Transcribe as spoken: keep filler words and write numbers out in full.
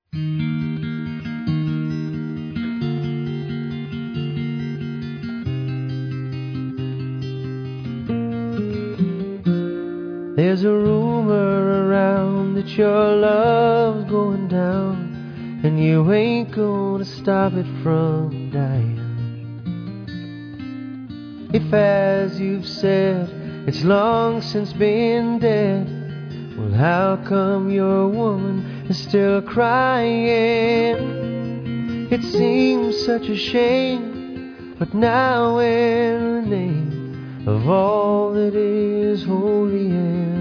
There's a rumor around that your love's going down, and you ain't gonna stop it from dying. If, as you've said, it's long since been dead, well, how come your woman is still crying? It seems such a shame, but now in the name of all that is holy and